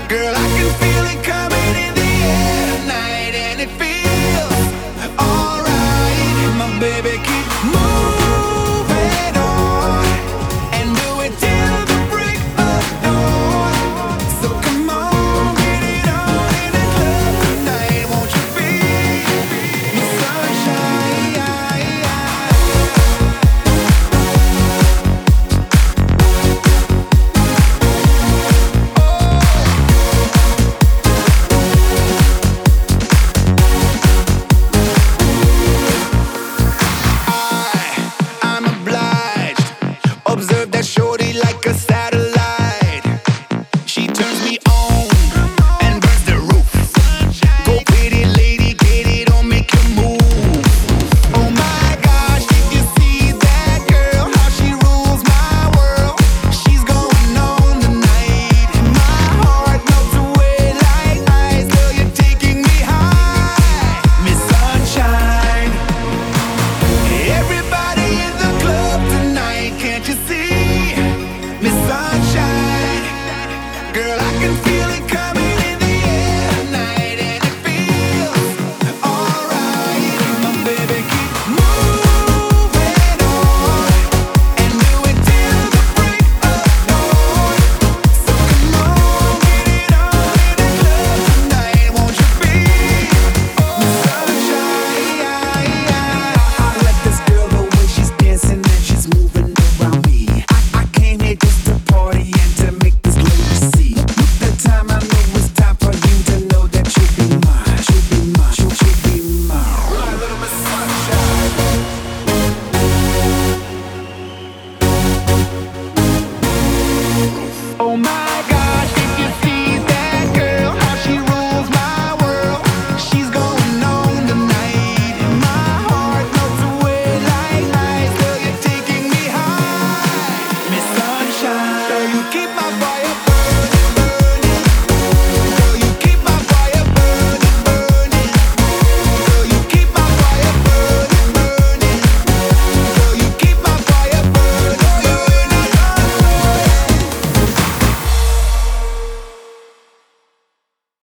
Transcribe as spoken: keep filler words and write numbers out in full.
Girl, I can feel it coming in the air tonight, and it feels alright. My baby, keep moving on and do it till the break of dawn. So come on, get it on in the club tonight. Won't you be my sunshine? I'm obliged. Observe that shorty like a satellite. She turns me on and burns the roof. Go pretty lady, get it on, make a move. Oh my gosh, did you see that girl? How she rules my world. She's going on tonight. My heart melts away like ice. Girl, you're taking me high. Miss Sunshine. Everybody in the club tonight, can't you see? Miss Sunshine. Girl, I can feel it coming in the air tonight, and it feels alright. My baby, keep moving on and do it till the break of dawn. So come on, get it on in the club tonight. Won't you be Miss Sunshine? I like this girl, the way she's dancing and she's moving around me. I, I came here just to party and to make this lady see. Look, the time I know it's time for you to know that you'll be mine. You'll be mine. You'll, you'll be mine. My little Miss Sunshine. Oh my gosh, did you see that girl? How she rules my world. She's going on tonight. My heart melts away like ice. Girl, you're taking me high. Miss Sunshine, girl, you keep my body